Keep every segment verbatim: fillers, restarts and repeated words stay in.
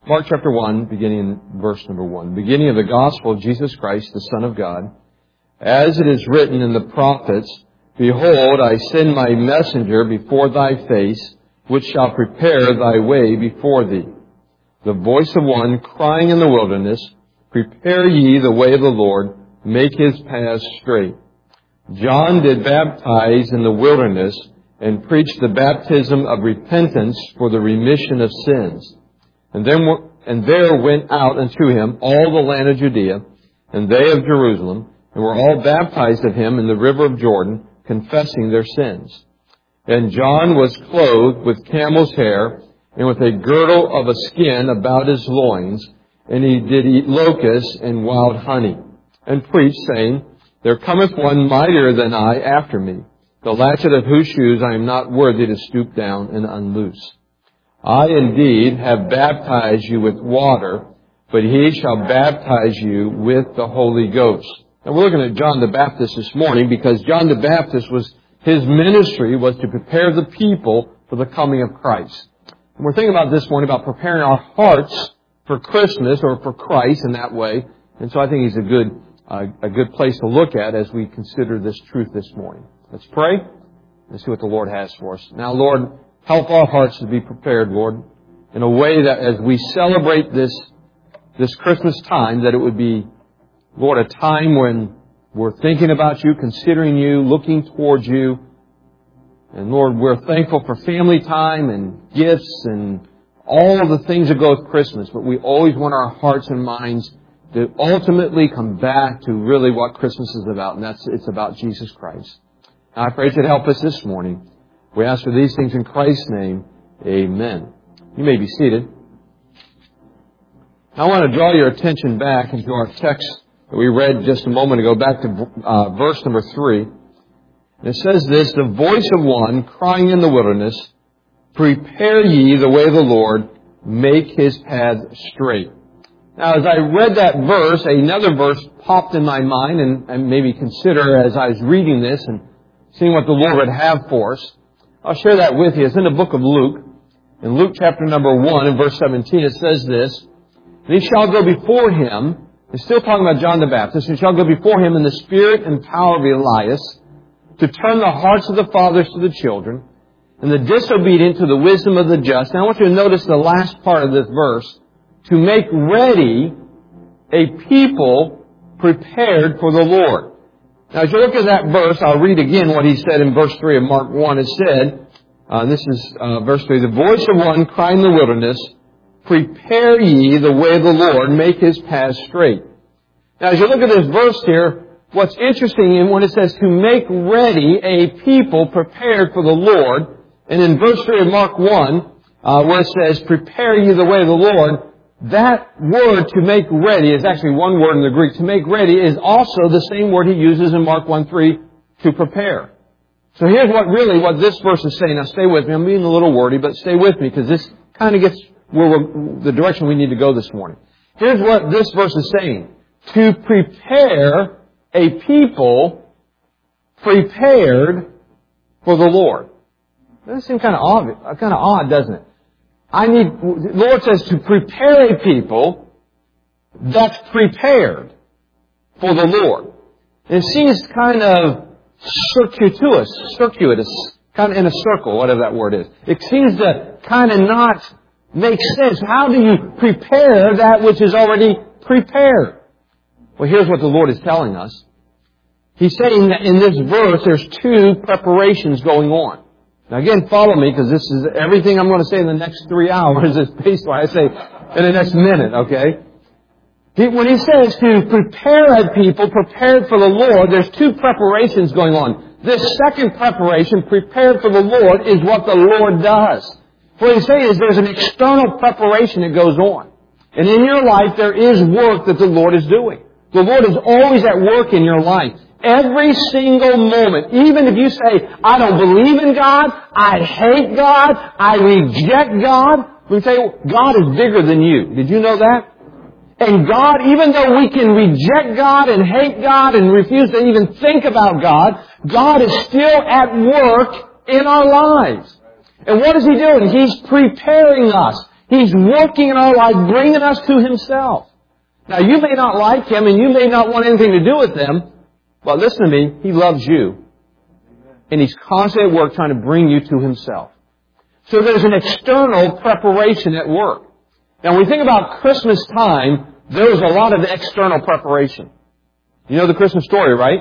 Mark chapter one, beginning in verse number one. Beginning of the gospel of Jesus Christ, the Son of God. As it is written in the prophets, Behold, I send my messenger before thy face, which shall prepare thy way before thee. The voice of one crying in the wilderness, Prepare ye the way of the Lord, make his paths straight. John did baptize in the wilderness, and preached the baptism of repentance for the remission of sins. And then, and there went out unto him all the land of Judea, and they of Jerusalem, and were all baptized of him in the river of Jordan, confessing their sins. And John was clothed with camel's hair, and with a girdle of a skin about his loins, and he did eat locusts and wild honey, and preached, saying, There cometh one mightier than I after me, the latchet of whose shoes I am not worthy to stoop down and unloose. I indeed have baptized you with water, but he shall baptize you with the Holy Ghost. Now we're looking at John the Baptist this morning because John the Baptist was, his ministry was to prepare the people for the coming of Christ. And we're thinking about this morning about preparing our hearts for Christmas or for Christ in that way. And so I think he's a good, uh, a good place to look at as we consider this truth this morning. Let's pray and see what the Lord has for us. Now, Lord, help our hearts to be prepared, Lord, in a way that as we celebrate this, this Christmas time, that it would be, Lord, a time when we're thinking about you, considering you, looking towards you. And Lord, we're thankful for family time and gifts and all of the things that go with Christmas. But we always want our hearts and minds to ultimately come back to really what Christmas is about. And that's, it's about Jesus Christ. And I pray that you'd help us this morning. We ask for these things in Christ's name. Amen. You may be seated. I want to draw your attention back into our text that we read just a moment ago, back to uh, verse number three. And it says this, The voice of one crying in the wilderness, Prepare ye the way of the Lord, make his path straight. Now, as I read that verse, another verse popped in my mind and, and maybe consider as I was reading this and seeing what the Lord would have for us. I'll share that with you. It's in the book of Luke. In Luke chapter number one and verse seventeen, it says this, And he shall go before him, he's still talking about John the Baptist, and shall go before him in the spirit and power of Elias, to turn the hearts of the fathers to the children, and the disobedient to the wisdom of the just. Now I want you to notice the last part of this verse, to make ready a people prepared for the Lord. Now, as you look at that verse, I'll read again what he said in verse three of Mark one. It said, uh, this is uh, verse three, The voice of one crying in the wilderness, Prepare ye the way of the Lord, make his path straight. Now, as you look at this verse here, what's interesting in when it says to make ready a people prepared for the Lord, and in verse three of Mark one, uh, where it says, Prepare ye the way of the Lord, that word to make ready is actually one word in the Greek. To make ready is also the same word he uses in Mark one three, to prepare. So here's what really what this verse is saying. Now stay with me. I'm being a little wordy, but stay with me because this kind of gets where we're, the direction we need to go this morning. Here's what this verse is saying. To prepare a people prepared for the Lord. That seems kind of odd, kind of odd, doesn't it? I need, the Lord says to prepare a people that's prepared for the Lord. And it seems kind of circuitous, circuitous, kind of in a circle, whatever that word is. It seems to kind of not make sense. How do you prepare that which is already prepared? Well, here's what the Lord is telling us. He's saying that in this verse, there's two preparations going on. Now again, follow me, because this is everything I'm going to say in the next three hours is based on what I say in the next minute, okay? He, when he says to prepare a people, prepared for the Lord, there's two preparations going on. This second preparation, prepared for the Lord, is what the Lord does. What he's saying is there's an external preparation that goes on. And in your life, there is work that the Lord is doing. The Lord is always at work in your life. Every single moment, even if you say, I don't believe in God, I hate God, I reject God, we say, God is bigger than you. Did you know that? And God, even though we can reject God and hate God and refuse to even think about God, God is still at work in our lives. And what is He doing? He's preparing us. He's working in our life, bringing us to Himself. Now, you may not like Him, and you may not want anything to do with Him, but listen to me, He loves you. And He's constantly at work trying to bring you to Himself. So there's an external preparation at work. Now, when we think about Christmas time, there's a lot of external preparation. You know the Christmas story, right?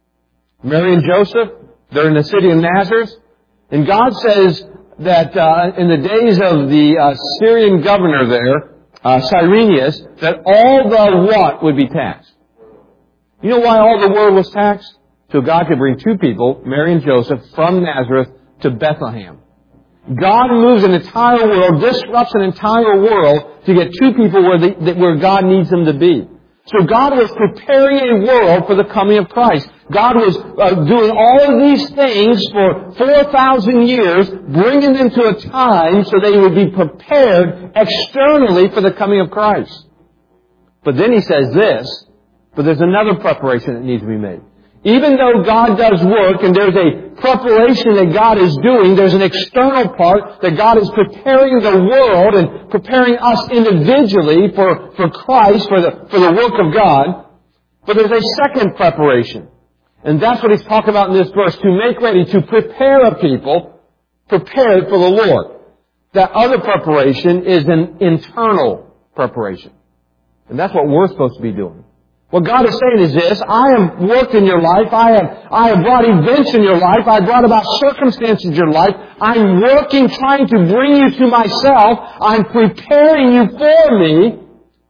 Mary and Joseph, they're in the city of Nazareth. And God says that uh, in the days of the uh, Syrian governor there, uh, Cyrenius, that all the what would be taxed? You know why all the world was taxed? So God could bring two people, Mary and Joseph, from Nazareth to Bethlehem. God moves an entire world, disrupts an entire world to get two people where, the, where God needs them to be. So God was preparing a world for the coming of Christ. God was uh, doing all of these things for four thousand years, bringing them to a time so they would be prepared externally for the coming of Christ. But then He says this, but there's another preparation that needs to be made. Even though God does work and there's a preparation that God is doing, there's an external part that God is preparing the world and preparing us individually for, for Christ, for the, for the work of God. But there's a second preparation. And that's what He's talking about in this verse, to make ready, to prepare a people prepared for the Lord. That other preparation is an internal preparation. And that's what we're supposed to be doing. What God is saying is this: I have worked in your life. I have, I have brought events in your life. I have brought about circumstances in your life. I'm working, trying to bring you to myself. I'm preparing you for me.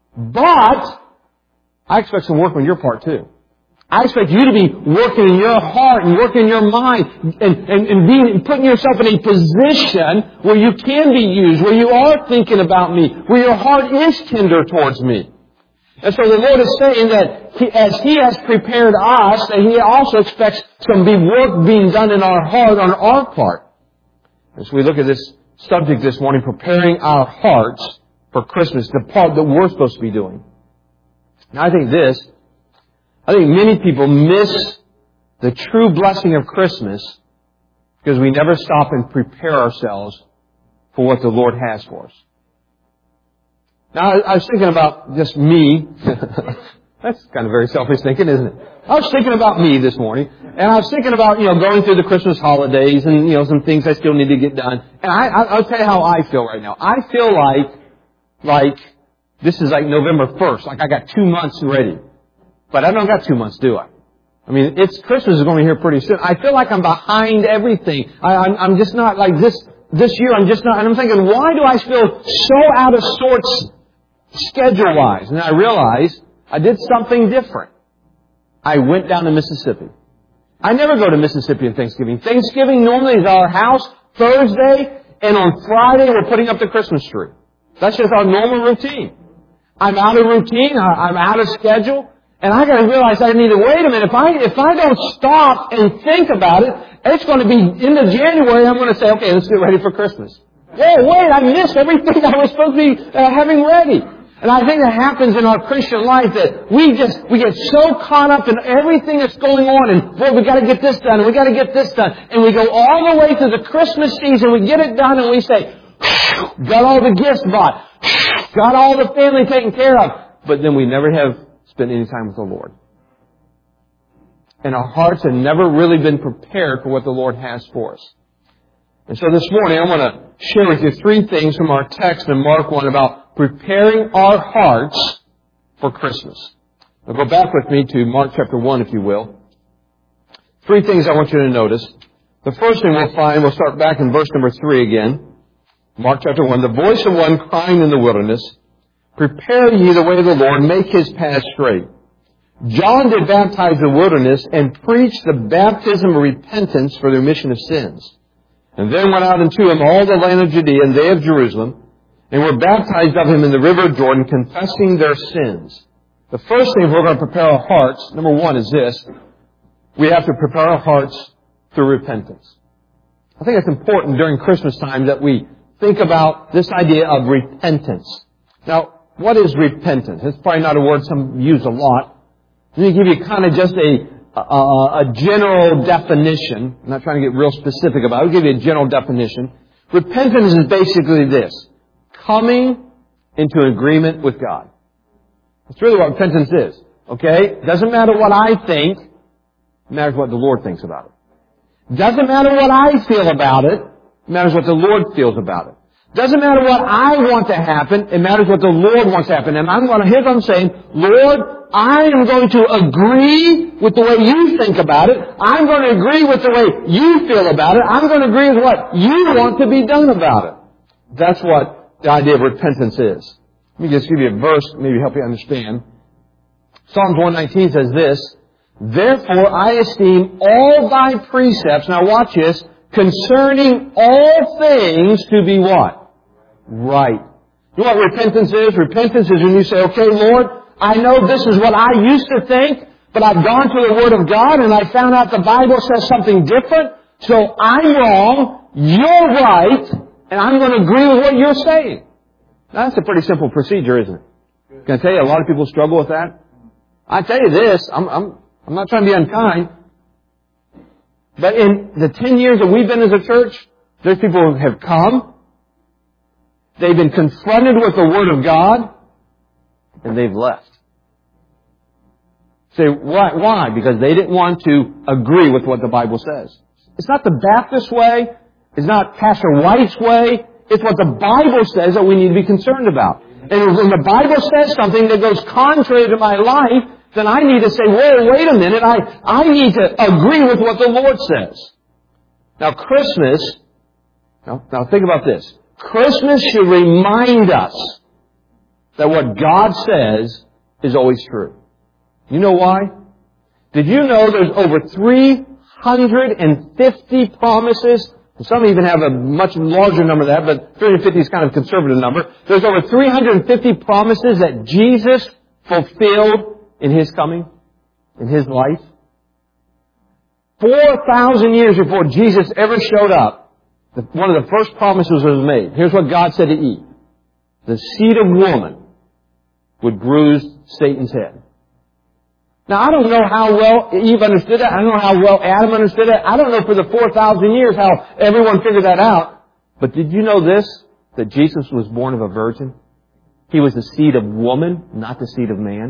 But I expect some work on your part too. I expect you to be working in your heart and working in your mind and, and, and being, putting yourself in a position where you can be used, where you are thinking about me, where your heart is tender towards me. And so the Lord is saying that he, as He has prepared us, that He also expects some big work being done in our heart on our part. As we look at this subject this morning, preparing our hearts for Christmas, the part that we're supposed to be doing. Now I think this, I think many people miss the true blessing of Christmas because we never stop and prepare ourselves for what the Lord has for us. Now, I was thinking about just me. That's kind of very selfish thinking, isn't it? I was thinking about me this morning, and I was thinking about, you know, going through the Christmas holidays and, you know, some things I still need to get done. And I, I, I'll tell you how I feel right now. I feel like, like, this is like November first, like I got two months ready. But I don't got two months, do I? I mean, it's, Christmas is going to be here pretty soon. I feel like I'm behind everything. I, I'm, I'm just not like this, this year I'm just not, and I'm thinking, why do I feel so out of sorts schedule-wise? And I realized I did something different. I went down to Mississippi. I never go to Mississippi on Thanksgiving. Thanksgiving normally is our house Thursday, and on Friday we're putting up the Christmas tree. That's just our normal routine. I'm out of routine. I'm out of schedule. And I got to realize I need to wait a minute. If I if I don't stop and think about it, it's going to be into January. I'm going to say, okay, let's get ready for Christmas. Whoa, wait! I missed everything I was supposed to be uh, having ready. And I think that happens in our Christian life, that we just, we get so caught up in everything that's going on, and boy, we gotta get this done, and we gotta get this done. And we go all the way to the Christmas season, we get it done, and we say, got all the gifts bought, got all the family taken care of. But then we never have spent any time with the Lord. And our hearts have never really been prepared for what the Lord has for us. And so this morning, I want to share with you three things from our text in Mark one about preparing our hearts for Christmas. Now go back with me to Mark chapter one, if you will. Three things I want you to notice. The first thing we'll find, we'll start back in verse number three again. Mark chapter one, the voice of one crying in the wilderness, prepare ye the way of the Lord, make His path straight. John did baptize in the wilderness and preached the baptism of repentance for the remission of sins. And then went out unto him all the land of Judea and they of Jerusalem, and were baptized of him in the river of Jordan, confessing their sins. The first thing, if we're going to prepare our hearts, number one, is this: we have to prepare our hearts through repentance. I think it's important during Christmas time that we think about this idea of repentance. Now, what is repentance? It's probably not a word some use a lot. Let me give you kind of just a A, a general definition. I'm not trying to get real specific about it. I'll give you a general definition. Repentance is basically this: coming into agreement with God. That's really what repentance is. Okay? Doesn't matter what I think. It matters what the Lord thinks about it. Doesn't matter what I feel about it. It matters what the Lord feels about it. Doesn't matter what I want to happen. It matters what the Lord wants to happen. And I'm going to, here's what I'm saying. Lord, I am going to agree with the way you think about it. I'm going to agree with the way you feel about it. I'm going to agree with what you want to be done about it. That's what the idea of repentance is. Let me just give you a verse, maybe help you understand. Psalms one nineteen says this, therefore I esteem all thy precepts, now watch this, concerning all things to be what? Right. You know what repentance is? Repentance is when you say, okay, Lord, I know this is what I used to think, but I've gone to the Word of God and I found out the Bible says something different, so I'm wrong, you're right, and I'm going to agree with what you're saying. Now, that's a pretty simple procedure, isn't it? Can I tell you, a lot of people struggle with that? I tell you this, I'm, I'm, I'm not trying to be unkind, but in the ten years that we've been as a church, there's people who have come, they've been confronted with the Word of God, and they've left. Say, why? Why? Because they didn't want to agree with what the Bible says. It's not the Baptist way. It's not Pastor White's way. It's what the Bible says that we need to be concerned about. And when the Bible says something that goes contrary to my life, then I need to say, whoa, wait a minute. I, I need to agree with what the Lord says. Now, Christmas, now, now think about this. Christmas should remind us that what God says is always true. You know why? Did you know there's over three hundred fifty promises? Some even have a much larger number than that, but three hundred fifty is kind of a conservative number. There's over three hundred fifty promises that Jesus fulfilled in His coming, in His life. four thousand years before Jesus ever showed up, one of the first promises was made. Here's what God said to Eve. The seed of woman would bruise Satan's head. Now, I don't know how well Eve understood that. I don't know how well Adam understood that. I don't know for the four thousand years how everyone figured that out. But did you know this? That Jesus was born of a virgin? He was the seed of woman, not the seed of man.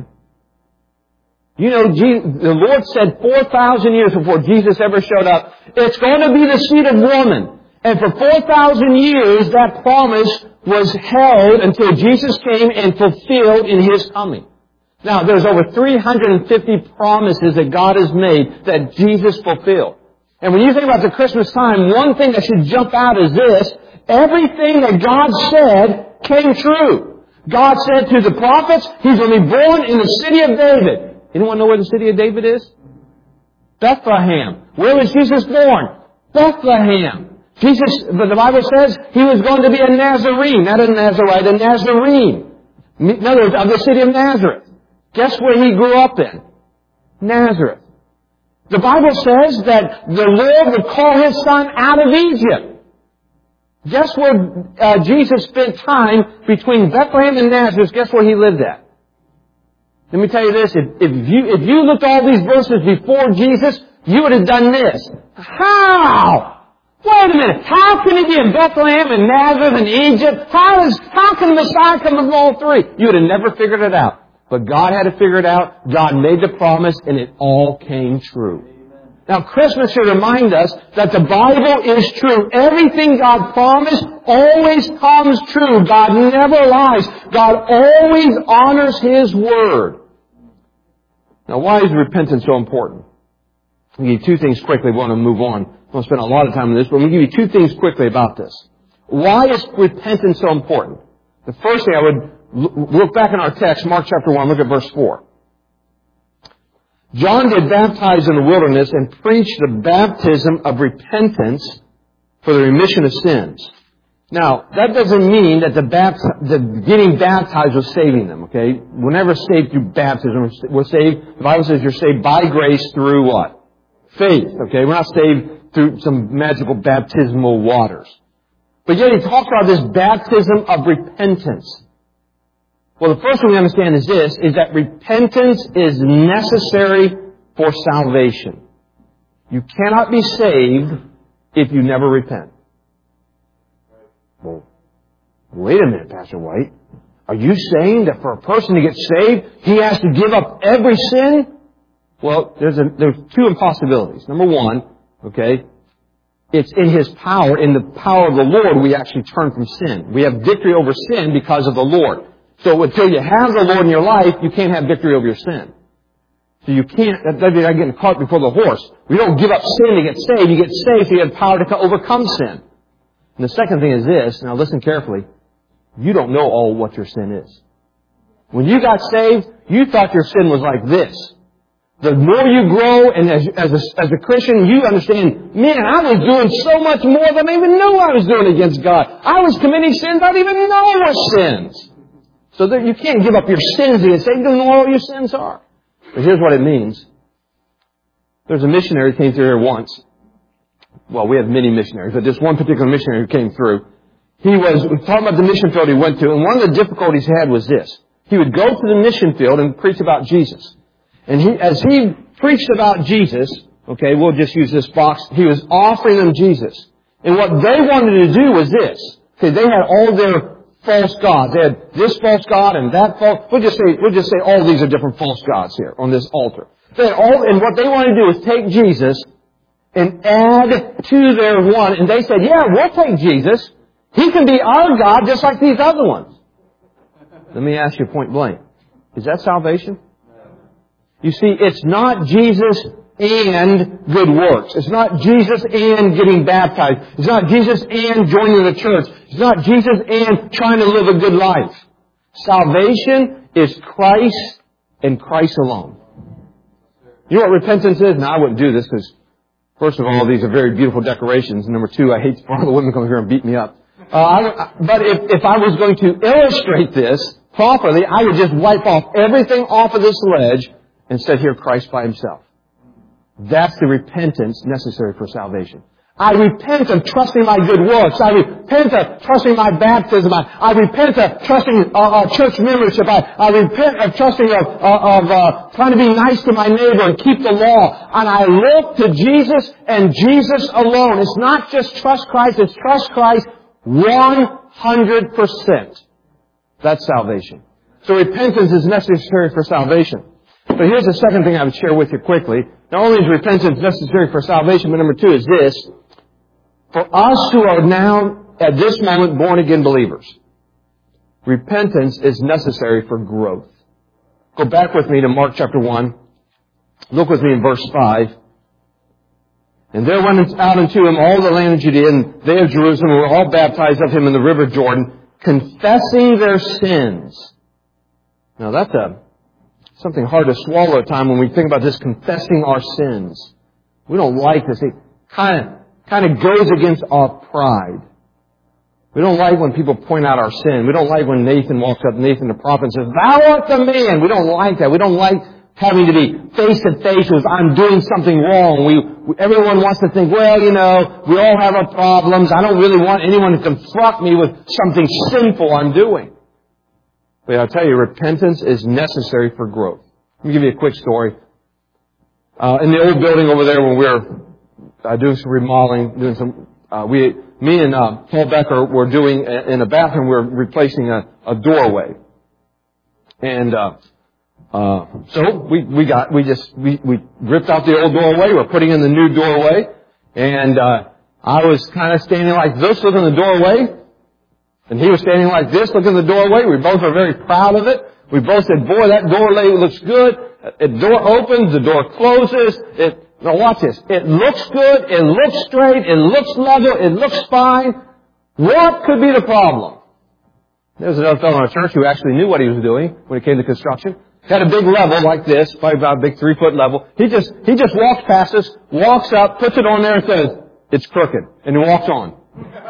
You know, the Lord said four thousand years before Jesus ever showed up, it's going to be the seed of woman. And for four thousand years, that promise was held until Jesus came and fulfilled in His coming. Now, there's over three hundred fifty promises that God has made that Jesus fulfilled. And when you think about the Christmas time, one thing that should jump out is this. Everything that God said came true. God said to the prophets, He's going to be born in the city of David. Anyone know where the city of David is? Bethlehem. Where was Jesus born? Bethlehem. Jesus, but the Bible says He was going to be a Nazarene, not a Nazarite, a Nazarene. In other words, of the city of Nazareth. Guess where He grew up in? Nazareth. The Bible says that the Lord would call His Son out of Egypt. Guess where uh, Jesus spent time between Bethlehem and Nazareth? Guess where He lived at? Let me tell you this. If, if you if you looked at all these verses before Jesus, you would have done this. How? Wait a minute. How can He be in Bethlehem and Nazareth and Egypt? How is how can the Messiah come from all three? You would have never figured it out. But God had to figure it out. God made the promise, and it all came true. Now, Christmas should remind us that the Bible is true. Everything God promised always comes true. God never lies. God always honors His Word. Now, why is repentance so important? I'll give you two things quickly. We want to move on. I won't spend a lot of time on this, but I'm going to give you two things quickly about this. Why is repentance so important? The first thing I would look back in our text, Mark chapter one, look at verse four. John did baptize in the wilderness and preached the baptism of repentance for the remission of sins. Now, that doesn't mean that the, bapt- the getting baptized was saving them, okay? We're never saved through baptism. We're saved, the Bible says you're saved by grace through what? Faith, okay? We're not saved through some magical baptismal waters. But yet he talks about this baptism of repentance. Well, the first thing we understand is this, is that repentance is necessary for salvation. You cannot be saved if you never repent. Well, Wait a minute, Pastor White. Are you saying that for a person to get saved, he has to give up every sin? Well, there's a, there's two impossibilities. Number one, okay, it's in His power, in the power of the Lord, we actually turn from sin. We have victory over sin because of the Lord. So until you have the Lord in your life, you can't have victory over your sin. So you can't, that's like getting caught before the horse. We don't give up sin to get saved. You get saved so you have power to overcome sin. And the second thing is this, now listen carefully, you don't know all what your sin is. When you got saved, you thought your sin was like this. The more you grow, and as, as, a, as a Christian, you understand, man, I was doing so much more than I even knew I was doing against God. I was committing sins I didn't even know were sins. So that you can't give up your sins and say, you don't know what all your sins are. But here's what it means. There's a missionary who came through here once. Well, we have many missionaries, but this one particular missionary who came through, he was talking about the mission field he went to, and one of the difficulties he had was this. He would go to the mission field and preach about Jesus. And he, as he preached about Jesus, okay, we'll just use this box, he was offering them Jesus. And what they wanted to do was this. Okay, they had all their false gods. They had this false god and that false, we'll just say, we'll just say all these are different false gods here on this altar. They had all, and what they wanted to do is take Jesus and add to their one, and they said, yeah, we'll take Jesus. He can be our God just like these other ones. Let me ask you point blank. Is that salvation? You see, it's not Jesus and good works. It's not Jesus and getting baptized. It's not Jesus and joining the church. It's not Jesus and trying to live a good life. Salvation is Christ and Christ alone. You know what repentance is? Now, I wouldn't do this because, first of all, these are very beautiful decorations. And number two, I hate for all the women come here and beat me up. Uh, I, but if, if I was going to illustrate this properly, I would just wipe off everything off of this ledge and set here Christ by Himself. That's the repentance necessary for salvation. I repent of trusting my good works. I repent of trusting my baptism. I, I repent of trusting uh, uh, church membership. I, I repent of trusting of, uh, of uh, trying to be nice to my neighbor and keep the law. And I look to Jesus and Jesus alone. It's not just trust Christ. It's trust Christ one hundred percent. That's salvation. So repentance is necessary for salvation. But here's the second thing I would share with you quickly. Not only is repentance necessary for salvation, but number two is this. For us who are now, at this moment, born-again believers, repentance is necessary for growth. Go back with me to Mark chapter one. Look with me in verse five. And there went out unto him all the land of Judea, and they of Jerusalem were all baptized of him in the river Jordan, confessing their sins. Now that's a something hard to swallow at time when we think about this, confessing our sins. We don't like this. It kind of, kind of goes against our pride. We don't like when people point out our sin. We don't like when Nathan walks up, Nathan the prophet, and says, "Thou art the man." We don't like that. We don't like having to be face to face with, I'm doing something wrong. We, we, everyone wants to think, well, you know, we all have our problems. I don't really want anyone to confront me with something sinful I'm doing. But I'll tell you, repentance is necessary for growth. Let me give you a quick story. Uh, in the old building over there when we were uh, doing some remodeling, doing some, uh, we, me and uh, Paul Becker were doing, in a bathroom, we were replacing a, a doorway. And, uh, uh, so we, we got, we just, we, we ripped out the old doorway, we're putting in the new doorway, and, uh, I was kind of standing like this, looking at the doorway, and he was standing like this, looking at the doorway. We both were very proud of it. We both said, boy, that doorway looks good. The door opens, the door closes. It, now watch this. It looks good, it looks straight, it looks level, it looks fine. What could be the problem? There was another fellow in our church who actually knew what he was doing when it came to construction. He had a big level like this, probably about a big three foot level. He just, he just walks past us, walks up, puts it on there and says, it's crooked. And he walks on.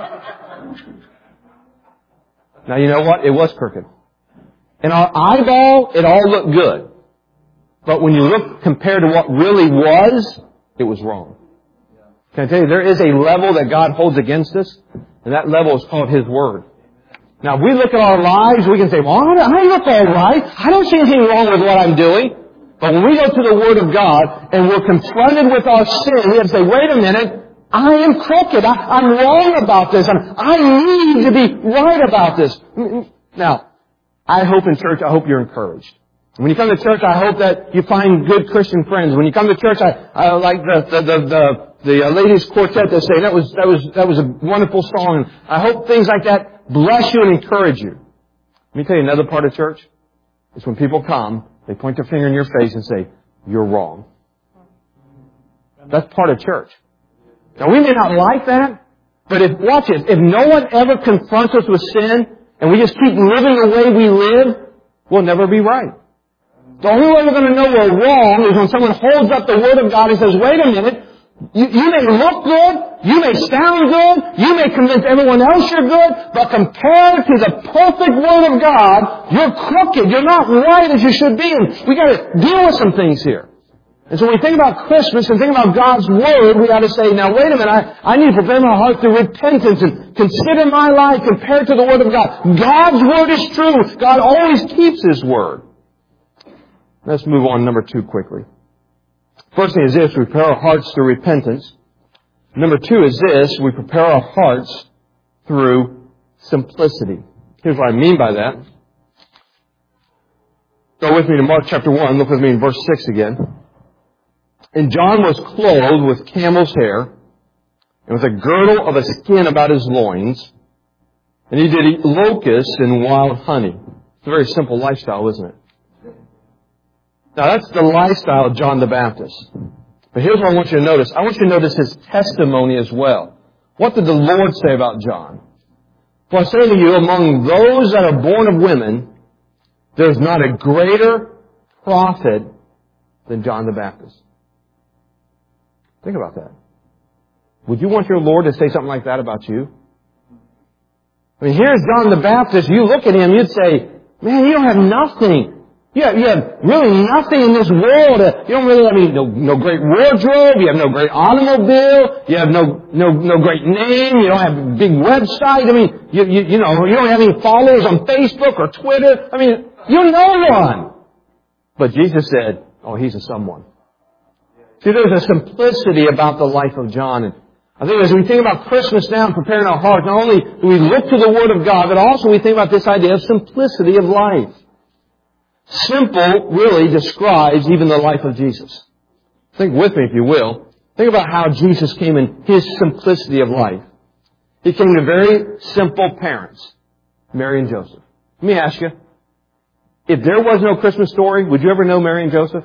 Now, you know what? It was crooked. In our eyeball, it all looked good. But when you look compared to what really was, it was wrong. Can I tell you, there is a level that God holds against us, and that level is called His Word. Now, if we look at our lives, we can say, well, I look all right. I don't see anything wrong with what I'm doing. But when we go to the Word of God, and we're confronted with our sin, we have to say, wait a minute, I am crooked. I, I'm wrong about this. I'm, I need to be right about this. Now, I hope in church, I hope you're encouraged. When you come to church, I hope that you find good Christian friends. When you come to church, I, I like the the the, the, the uh, ladies quartet that say that was that was that was a wonderful song. And I hope things like that bless you and encourage you. Let me tell you another part of church. It's when people come, they point their finger in your face and say, "You're wrong." That's part of church. Now we may not like that, but if watch it, if no one ever confronts us with sin and we just keep living the way we live, we'll never be right. The only way we're going to know we're wrong is when someone holds up the Word of God and says, wait a minute, you, you may look good, you may sound good, you may convince everyone else you're good, but compared to the perfect Word of God, you're crooked, you're not right as you should be, and we got to deal with some things here. And so when we think about Christmas and think about God's Word, we got to say, now wait a minute, I, I need to prepare my heart through repentance and consider my life compared to the Word of God. God's Word is true. God always keeps His Word. Let's move on, number two, quickly. First thing is this, we prepare our hearts through repentance. Number two is this, we prepare our hearts through simplicity. Here's what I mean by that. Go with me to Mark chapter one. Look with me in verse six again. And John was clothed with camel's hair and with a girdle of a skin about his loins. And he did eat locusts and wild honey. It's a very simple lifestyle, isn't it? Now that's the lifestyle of John the Baptist. But here's what I want you to notice. I want you to notice his testimony as well. What did the Lord say about John? For I say to you, among those that are born of women, there's not a greater prophet than John the Baptist. Think about that. Would you want your Lord to say something like that about you? I mean, here's John the Baptist. You look at him, you'd say, man, you don't have nothing. You have, you have really nothing in this world. You don't really have any, no, no great wardrobe. You have no great automobile. You have no, no, no great name. You don't have a big website. I mean, you, you, you know, you don't have any followers on Facebook or Twitter. I mean, you're no one. But Jesus said, oh, he's a someone. See, there's a simplicity about the life of John. And I think as we think about Christmas now and preparing our hearts, not only do we look to the Word of God, but also we think about this idea of simplicity of life. Simple really describes even the life of Jesus. Think with me, if you will. Think about how Jesus came in His simplicity of life. He came to very simple parents, Mary and Joseph. Let me ask you, if there was no Christmas story, would you ever know Mary and Joseph?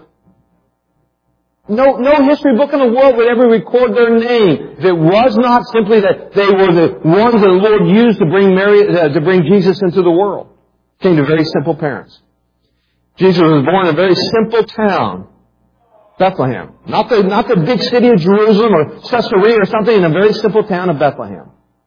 No, no history book in the world would ever record their name if it was not simply that they were the ones that the Lord used to bring Mary, uh, to bring Jesus into the world. Came to very simple parents. Jesus was born in a very simple town, Bethlehem. Not the, not the big city of Jerusalem or Caesarea or something, in a very simple town of Bethlehem.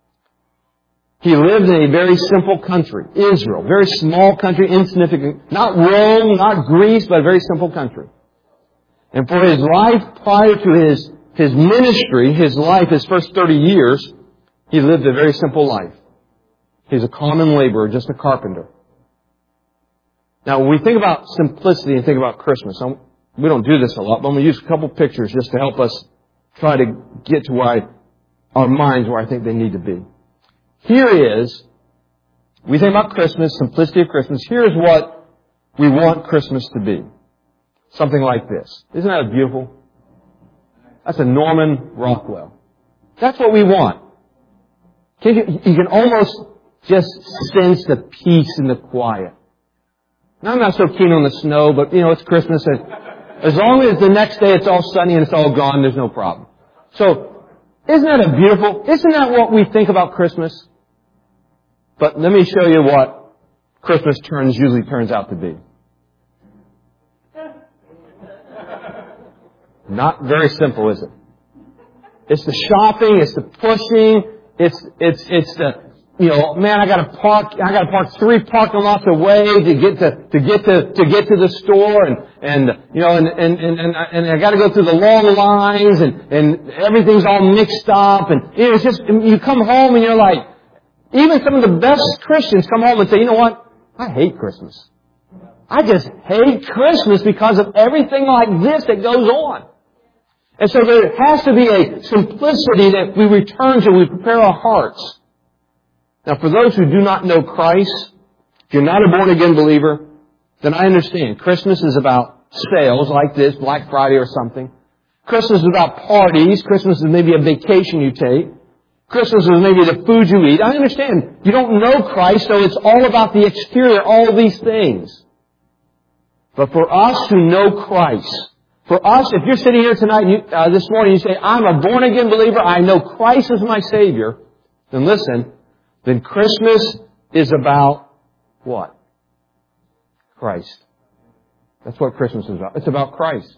He lived in a very simple country, Israel. Very small country, insignificant. Not Rome, not Greece, but a very simple country. And for his life prior to his, his ministry, his life, his first thirty years, he lived a very simple life. He's a common laborer, just a carpenter. Now, when we think about simplicity and think about Christmas, we don't do this a lot, but I'm going to use a couple pictures just to help us try to get to where I, our minds where I think they need to be. Here is, we think about Christmas, simplicity of Christmas. Here's what we want Christmas to be. Something like this. Isn't that beautiful? That's a Norman Rockwell. That's what we want. Can you, you can almost just sense the peace and the quiet. Now, I'm not so keen on the snow, but, you know, it's Christmas. And as long as the next day it's all sunny and it's all gone, there's no problem. So, isn't that a beautiful, isn't that what we think about Christmas? But let me show you what Christmas turns usually turns out to be. Not very simple, is it? It's the shopping, it's the pushing, it's, it's, it's the, you know, man, I gotta park, I gotta park three parking lots away to get to, to get to, to get to the store and, and, you know, and, and, and, and, and I gotta go through the long lines and, and everything's all mixed up and, you know, it's just, you come home and you're like, even some of the best Christians come home and say, you know what? I hate Christmas. I just hate Christmas because of everything like this that goes on. And so there has to be a simplicity that we return to, we prepare our hearts. Now, for those who do not know Christ, if you're not a born-again believer, then I understand. Christmas is about sales like this, Black Friday or something. Christmas is about parties. Christmas is maybe a vacation you take. Christmas is maybe the food you eat. I understand. You don't know Christ, so it's all about the exterior, all of these things. But for us who know Christ, for us, if you're sitting here tonight, you, uh, this morning, you say, I'm a born-again believer, I know Christ is my Savior, then listen, then Christmas is about what? Christ. That's what Christmas is about. It's about Christ.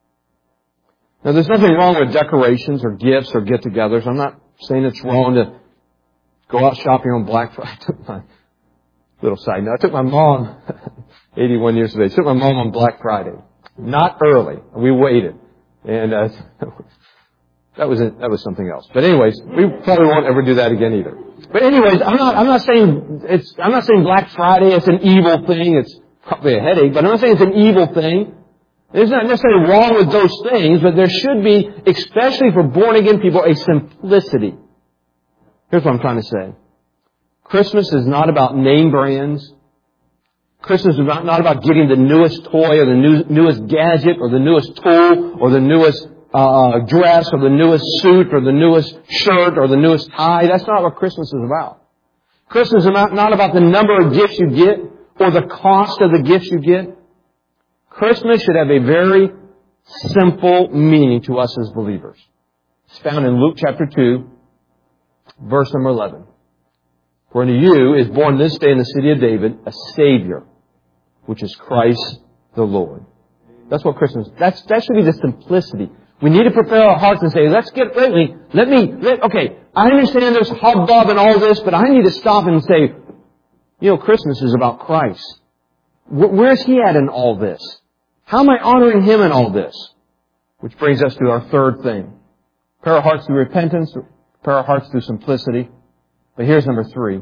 Now, there's nothing wrong with decorations or gifts or get-togethers. I'm not saying it's wrong to go out shopping on Black Friday. I took my little side note. I took my mom, eighty-one years of age, I took my mom on Black Friday. Not early. We waited. And uh, that was it, that was something else. But anyways, we probably won't ever do that again either. But anyways, I'm not I'm not saying it's I'm not saying Black Friday is an evil thing. It's probably a headache, but I'm not saying it's an evil thing. There's not necessarily wrong with those things, but there should be, especially for born-again people, a simplicity. Here's what I'm trying to say. Christmas is not about name brands. Christmas is not, not about getting the newest toy or the new, newest gadget or the newest tool or the newest uh, dress or the newest suit or the newest shirt or the newest tie. That's not what Christmas is about. Christmas is not, not about the number of gifts you get or the cost of the gifts you get. Christmas should have a very simple meaning to us as believers. It's found in Luke chapter two, verse number eleven. For unto you is born this day in the city of David a Savior, which is Christ the Lord. That's what Christmas, that's, that should be the simplicity. We need to prepare our hearts and say, let's get, let me, let me, let, okay, I understand there's hubbub and all this, but I need to stop and say, you know, Christmas is about Christ. Where's He at in all this? How am I honoring Him in all this? Which brings us to our third thing. Prepare our hearts through repentance, prepare our hearts through simplicity. But here's number three.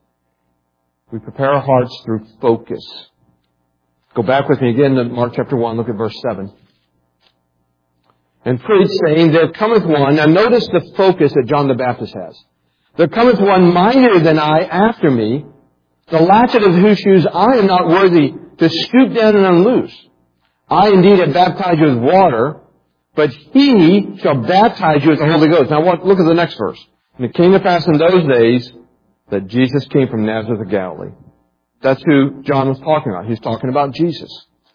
We prepare our hearts through focus. Go back with me again to Mark chapter one, look at verse seven. And preach, saying, there cometh one. Now notice the focus that John the Baptist has. There cometh one mightier than I after me, the latchet of whose shoes I am not worthy to stoop down and unloose. I indeed have baptized you with water, but He shall baptize you with the Holy Ghost. Now look at the next verse. And it came to pass in those days that Jesus came from Nazareth of Galilee. That's who John was talking about. He's talking about Jesus.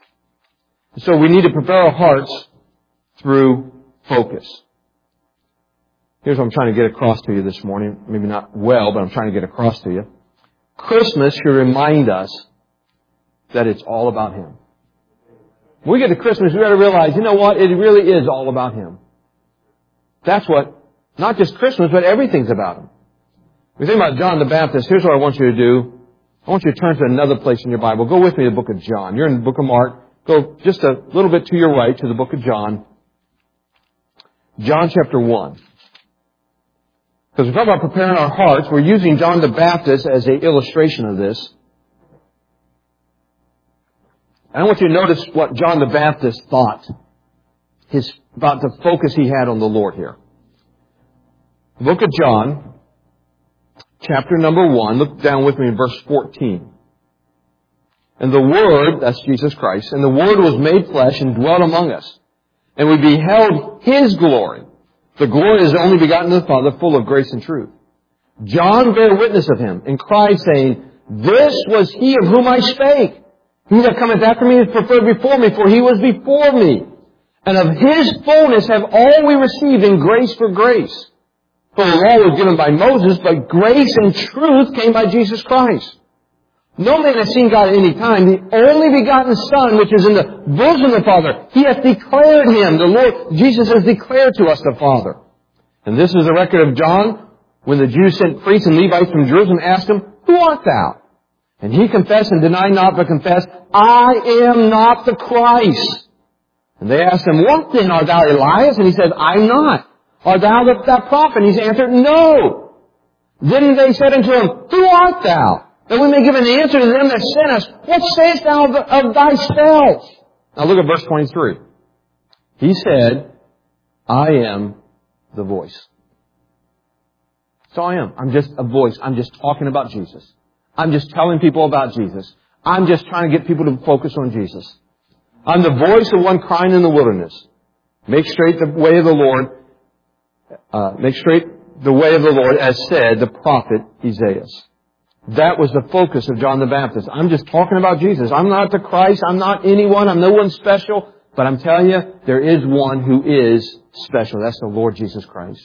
So we need to prepare our hearts through focus. Here's what I'm trying to get across to you this morning. Maybe not well, but I'm trying to get across to you. Christmas should remind us that it's all about Him. When we get to Christmas, we've got to realize, you know what? It really is all about Him. That's what, not just Christmas, but everything's about Him. When you think about John the Baptist, here's what I want you to do. I want you to turn to another place in your Bible. Go with me to the book of John. You're in the book of Mark. Go just a little bit to your right to the book of John. John chapter one. Because we're talking about preparing our hearts. We're using John the Baptist as an illustration of this. And I want you to notice what John the Baptist thought his, about the focus he had on the Lord here. The book of John, chapter number one. Look down with me in verse fourteen. And the Word, that's Jesus Christ, and the Word was made flesh and dwelt among us. And we beheld His glory. The glory is the only begotten of the Father, full of grace and truth. John bare witness of Him, and cried, saying, this was He of whom I spake. He that cometh after me is preferred before me, for He was before me. And of His fullness have all we received in grace for grace. For the law was given by Moses, but grace and truth came by Jesus Christ. No man has seen God at any time. The only begotten Son, which is in the bosom of the Father, He hath declared Him. The Lord, Jesus has declared to us the Father. And this is the record of John, when the Jews sent priests and Levites from Jerusalem, asked Him, who art thou? And He confessed and denied not, but confessed, I am not the Christ. And they asked Him, what then? Art thou Elias? And He said, I am not. Art thou the, that prophet? And He answered, no. Then they said unto Him, who art thou? That we may give an answer to them that sent us. What sayest thou of, of thyself? Now look at verse twenty-three. He said, I am the voice. That's all I am. I'm just a voice. I'm just talking about Jesus. I'm just telling people about Jesus. I'm just trying to get people to focus on Jesus. I'm the voice of one crying in the wilderness. Make straight the way of the Lord. Uh, make straight the way of the Lord, as said the prophet Isaiah. That was the focus of John the Baptist. I'm just talking about Jesus. I'm not the Christ. I'm not anyone. I'm no one special. But I'm telling you, there is one who is special. That's the Lord Jesus Christ.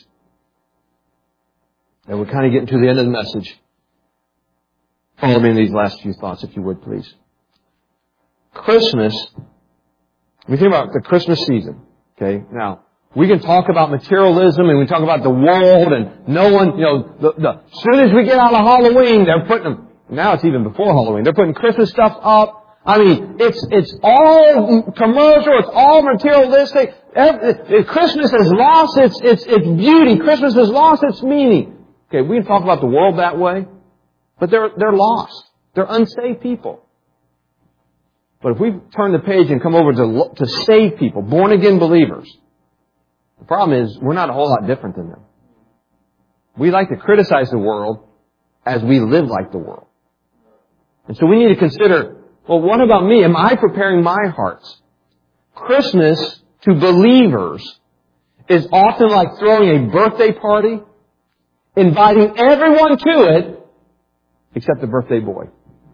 And we're kind of getting to the end of the message. Follow me in these last few thoughts, if you would, please. Christmas, we think about the Christmas season. Okay, now, we can talk about materialism and we talk about the world and no one, you know, the, the, as soon as we get out of Halloween, they're putting them, now it's even before Halloween, they're putting Christmas stuff up. I mean, it's, it's all commercial, it's all materialistic. Every, Christmas has lost its, its, its beauty. Christmas has lost its meaning. Okay, we can talk about the world that way, but they're, they're lost. They're unsaved people. But if we turn the page and come over to, to save people, born again believers, the problem is we're not a whole lot different than them. We like to criticize the world as we live like the world. And so we need to consider, well, what about me? Am I preparing my hearts? Christmas to believers is often like throwing a birthday party, inviting everyone to it except the birthday boy.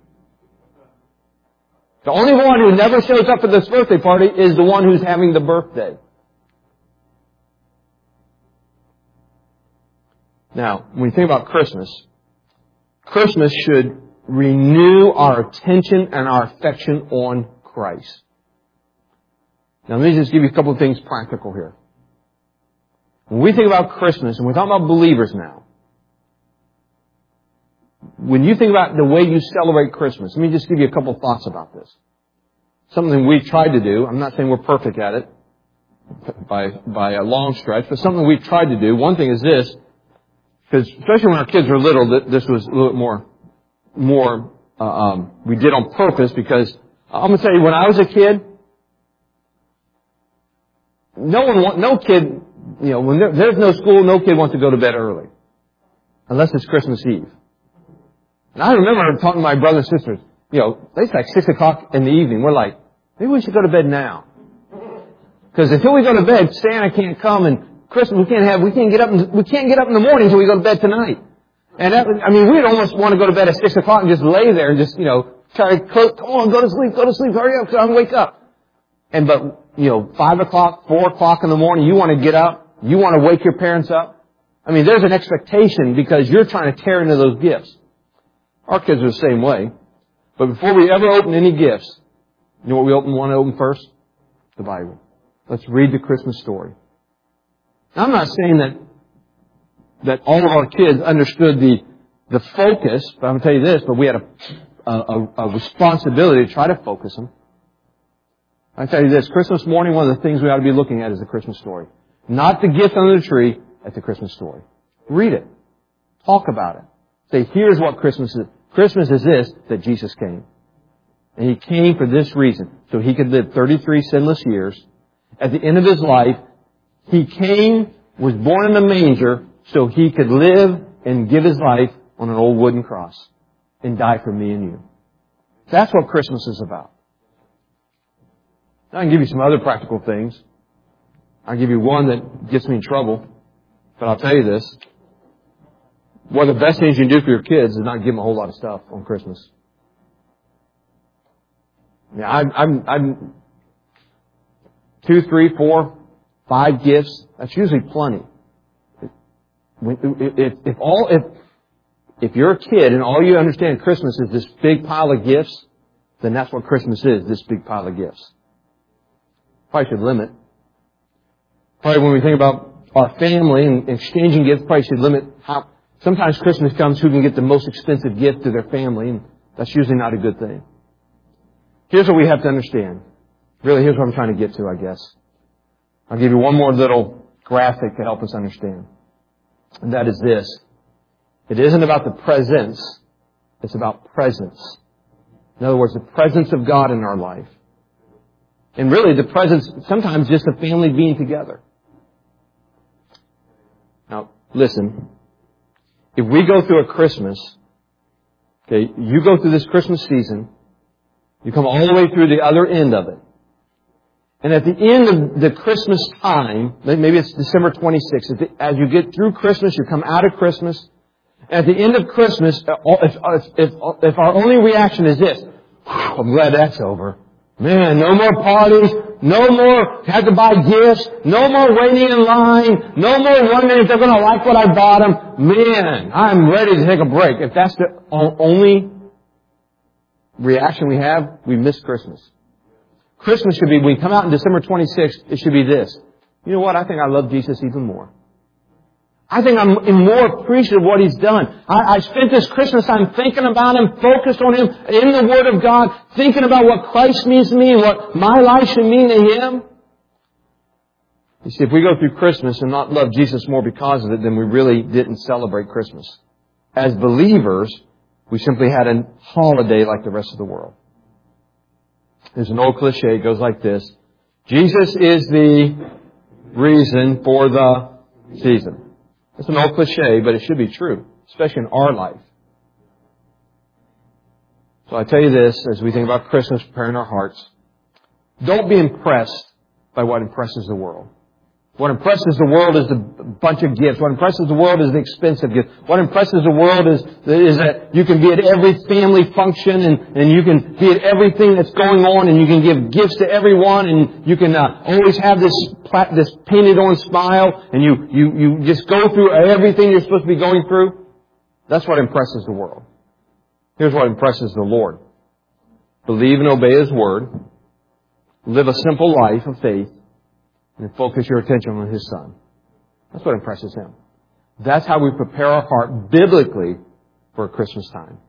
The only one who never shows up at this birthday party is the one who's having the birthday. Now, when we think about Christmas, Christmas should renew our attention and our affection on Christ. Now, let me just give you a couple of things practical here. When we think about Christmas, and we're talking about believers now, when you think about the way you celebrate Christmas, let me just give you a couple of thoughts about this. Something we've tried to do. I'm not saying we're perfect at it by, by a long stretch, but something we've tried to do. One thing is this, because especially when our kids were little, this was a little bit more, more, uh, um, we did on purpose, because I'm going to tell you, when I was a kid, no one, want, no kid, you know, when there, there's no school, no kid wants to go to bed early. Unless it's Christmas Eve. And I remember talking to my brothers and sisters, you know, it's like six o'clock in the evening. We're like, maybe we should go to bed now. Because until we go to bed, Santa can't come, and Christmas we can't have, we can't get up, in, we can't get up in the morning until we go to bed tonight. And that, I mean, we'd almost want to go to bed at six o'clock and just lay there and just, you know, try to, come on, go to sleep, go to sleep, hurry up, so I can wake up. And but, you know, five o'clock, four o'clock in the morning, you want to get up, you want to wake your parents up. I mean, there's an expectation because you're trying to tear into those gifts. Our kids are the same way. But before we ever open any gifts, you know what we open, want to open first? The Bible. Let's read the Christmas story. Now, I'm not saying that that all of our kids understood the the focus, but I'm going to tell you this, but we had a, a, a responsibility to try to focus them. I'll tell you this, Christmas morning, one of the things we ought to be looking at is the Christmas story. Not the gift under the tree, at the Christmas story. Read it. Talk about it. Say, here's what Christmas is. Christmas is this, that Jesus came. And He came for this reason, so He could live thirty-three sinless years. At the end of His life, He came, was born in a manger, so He could live and give His life on an old wooden cross and die for me and you. That's what Christmas is about. I can give you some other practical things. I'll give you one that gets me in trouble. But I'll tell you this. One of the best things you can do for your kids is not give them a whole lot of stuff on Christmas. Yeah, I'm, I'm, I'm two, three, four, five gifts. That's usually plenty. If, if all, if, if you're a kid and all you understand Christmas is this big pile of gifts, then that's what Christmas is, this big pile of gifts. Probably should limit. Probably when we think about our family and exchanging gifts, probably should limit how. Sometimes Christmas comes, who can get the most expensive gift to their family, and that's usually not a good thing. Here's what we have to understand. Really, here's what I'm trying to get to, I guess. I'll give you one more little graphic to help us understand. And that is this. It isn't about the presence. It's about presence. In other words, the presence of God in our life. And really, the presence, sometimes just the family being together. Now, listen. If we go through a Christmas, okay, you go through this Christmas season, you come all the way through the other end of it. And at the end of the Christmas time, maybe it's December twenty-sixth, as you get through Christmas, you come out of Christmas. At the end of Christmas, if, if, if our only reaction is this, I'm glad that's over. Man, no more parties, no more have to buy gifts, no more waiting in line, no more wondering if they're going to like what I bought them. Man, I'm ready to take a break. If that's the only reaction we have, we miss Christmas. Christmas should be, when we come out on December twenty-sixth, it should be this. You know what? I think I love Jesus even more. I think I'm more appreciative of what He's done. I, I spent this Christmas time thinking about Him, focused on Him, in the Word of God, thinking about what Christ means to me and what my life should mean to Him. You see, if we go through Christmas and not love Jesus more because of it, then we really didn't celebrate Christmas. As believers, we simply had a holiday like the rest of the world. There's an old cliche, it goes like this. Jesus is the reason for the season. It's an old cliche, but it should be true, especially in our life. So I tell you this, as we think about Christmas, preparing our hearts, don't be impressed by what impresses the world. What impresses the world is the bunch of gifts. What impresses the world is the expensive gifts. What impresses the world is, is that you can be at every family function and, and you can be at everything that's going on and you can give gifts to everyone and you can uh, always have this this painted on smile and you, you, you just go through everything you're supposed to be going through. That's what impresses the world. Here's what impresses the Lord. Believe and obey His Word. Live a simple life of faith. And focus your attention on His Son. That's what impresses Him. That's how we prepare our heart biblically for a Christmas time.